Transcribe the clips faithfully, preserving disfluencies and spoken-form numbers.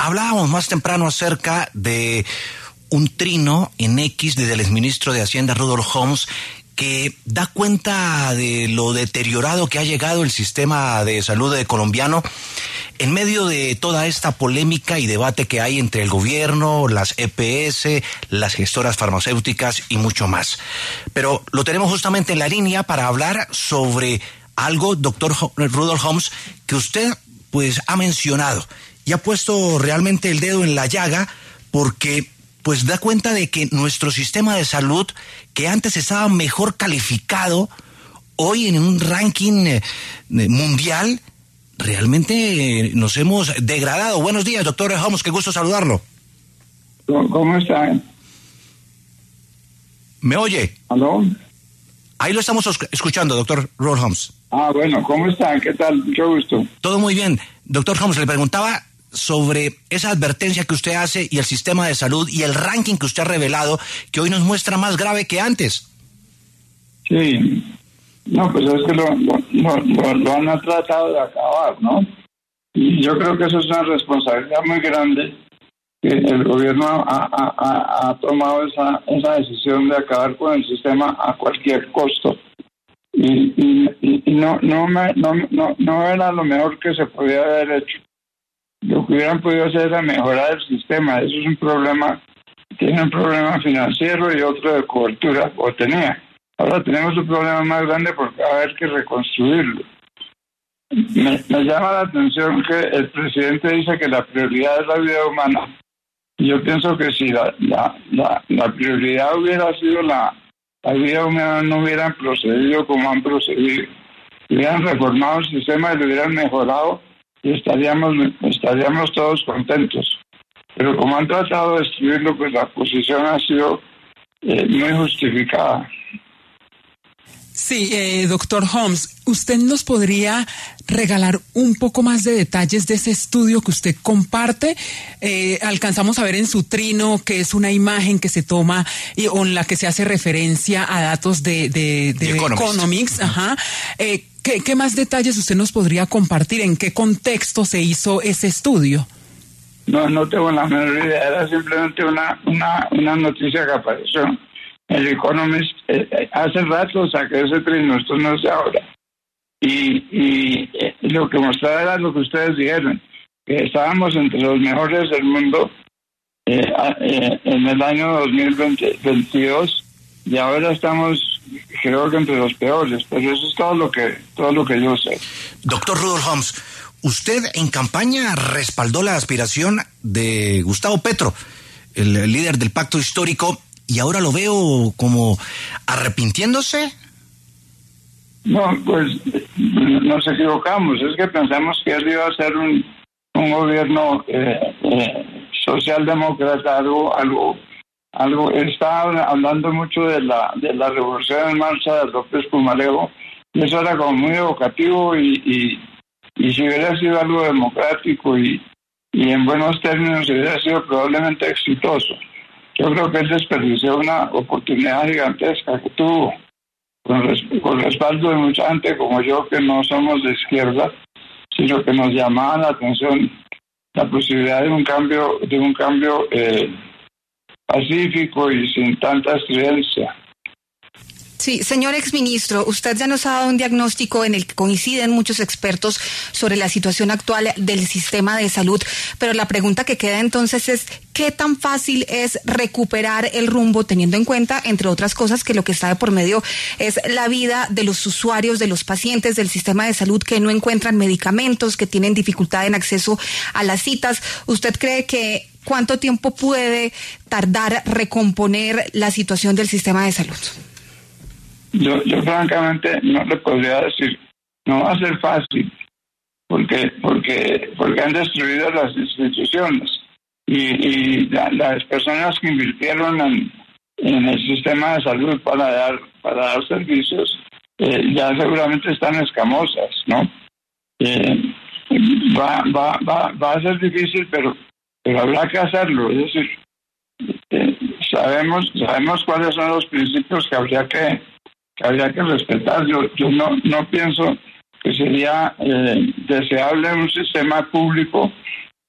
hablábamos más temprano acerca de un trino en X del exministro de Hacienda Rudolf Homs que da cuenta de lo deteriorado que ha llegado el sistema de salud colombiano en medio de toda esta polémica y debate que hay entre el gobierno, las E P S, las gestoras farmacéuticas y mucho más. Pero lo tenemos justamente en la línea para hablar sobre algo, doctor Rudolf Homs, que usted pues ha mencionado y ha puesto realmente el dedo en la llaga porque pues da cuenta de que nuestro sistema de salud, que antes estaba mejor calificado, hoy en un ranking eh, mundial, realmente nos hemos degradado. Buenos días, doctor Homs, qué gusto saludarlo. ¿Cómo está? ¿Me oye? ¿Aló? Ahí lo estamos escuchando, doctor Rudolf Homs. Ah, bueno, ¿cómo está? ¿Qué tal? Mucho gusto. Todo muy bien. Doctor Homs, le preguntaba sobre esa advertencia que usted hace y el sistema de salud y el ranking que usted ha revelado, que hoy nos muestra más grave que antes. Sí. No, pues es que lo, lo, lo, lo han tratado de acabar, ¿no? Y yo creo que eso es una responsabilidad muy grande, que el gobierno ha, ha, ha, ha tomado esa, esa decisión de acabar con el sistema a cualquier costo. Y, y, y no, no, me, no, no, no era lo mejor que se podía haber hecho. Lo que hubieran podido hacer era mejorar el sistema. Eso es un problema, tiene un problema financiero y otro de cobertura, o tenía. Ahora tenemos un problema más grande porque va a haber que reconstruirlo. Me, me llama la atención que el presidente dice que la prioridad es la vida humana. Y yo pienso que si la, la, la, la prioridad hubiera sido la, la vida humana, no hubieran procedido como han procedido. Hubieran reformado el sistema y lo hubieran mejorado y estaríamos estaríamos todos contentos. Pero como han tratado de destruirlo, pues la posición ha sido eh, muy justificada. Sí, eh, doctor Homs, ¿usted nos podría regalar un poco más de detalles de ese estudio que usted comparte? Eh, alcanzamos a ver en su trino que es una imagen que se toma y en la que se hace referencia a datos de, de, de Economist. Economics. Ajá. Eh, ¿qué, ¿Qué más detalles usted nos podría compartir? ¿En qué contexto se hizo ese estudio? No, no tengo la menor idea. Era simplemente una, una, una noticia que apareció. El Economist eh, hace rato saqué ese trino, esto no es de ahora. Y, y eh, lo que mostraba era lo que ustedes dijeron, que estábamos entre los mejores del mundo eh, eh, en el año dos mil veintidós y ahora estamos, creo que entre los peores, pero eso es todo lo que, todo lo que yo sé. Doctor Rudolf Homs, usted en campaña respaldó la aspiración de Gustavo Petro, el, el líder del pacto histórico, y ahora lo veo como arrepintiéndose. No, pues nos equivocamos. Es que pensamos que él iba a ser un, un gobierno eh, eh, socialdemócrata, algo, algo, algo. Él estaba hablando mucho de la de la revolución en marcha de López Pumarejo, y eso era como muy evocativo y, y, y si hubiera sido algo democrático y, y en buenos términos hubiera sido probablemente exitoso. Yo creo que él desperdició una oportunidad gigantesca que tuvo con, res- con respaldo de mucha gente como yo que no somos de izquierda, sino que nos llamaba la atención la posibilidad de un cambio, de un cambio eh, pacífico y sin tanta estridencia. Sí, señor exministro, usted ya nos ha dado un diagnóstico en el que coinciden muchos expertos sobre la situación actual del sistema de salud, pero la pregunta que queda entonces es ¿qué tan fácil es recuperar el rumbo teniendo en cuenta, entre otras cosas, que lo que está de por medio es la vida de los usuarios, de los pacientes del sistema de salud que no encuentran medicamentos, que tienen dificultad en acceso a las citas? ¿Usted cree que cuánto tiempo puede tardar recomponer la situación del sistema de salud? Yo, yo francamente no le podría decir, no va a ser fácil, porque porque porque han destruido las instituciones y, y la, las personas que invirtieron en, en el sistema de salud para dar para dar servicios eh, ya seguramente están escamosas, ¿no? Eh, va, va, va, va a ser difícil, pero pero habrá que hacerlo. Es decir, eh, sabemos sabemos cuáles son los principios que habría que que habría que respetar. Yo yo no no pienso que sería eh, deseable un sistema público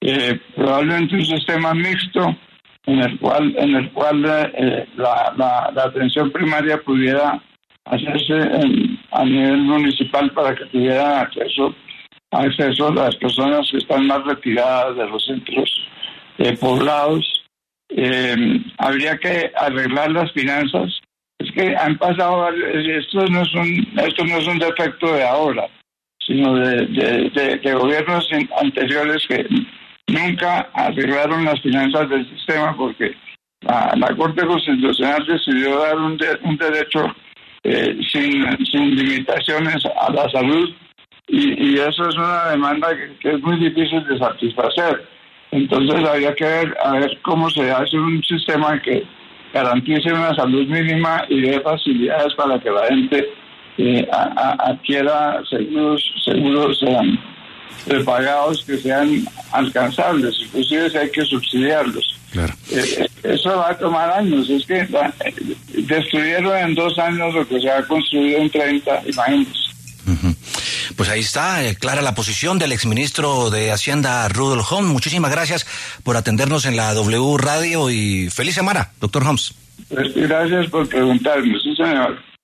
eh, probablemente un sistema mixto en el cual en el cual eh, la, la, la atención primaria pudiera hacerse en, a nivel municipal para que tuviera acceso acceso a las personas que están más retiradas de los centros eh, poblados. Eh, habría que arreglar las finanzas. Es que han pasado, esto no es un esto no es un defecto de ahora, sino de, de, de, de gobiernos anteriores que nunca arreglaron las finanzas del sistema, porque la, la Corte Constitucional decidió dar un, de, un derecho eh, sin, sin limitaciones a la salud, y, y eso es una demanda que, que es muy difícil de satisfacer. Entonces habría que ver, a ver cómo se hace un sistema que garantice una salud mínima y dé facilidades para que la gente eh, a, a, adquiera seguros seguros sean prepagados, que sean alcanzables, inclusive si hay que subsidiarlos. Claro. Eh, eso va a tomar años. Es que la, eh, destruyeron en dos años lo que se ha construido en treinta, imagínense. Uh-huh. Pues ahí está, eh, clara la posición del exministro de Hacienda, Rudolf Homs. Muchísimas gracias por atendernos en la W Radio y feliz semana, doctor Homs. Pues gracias por preguntarme, sí señor.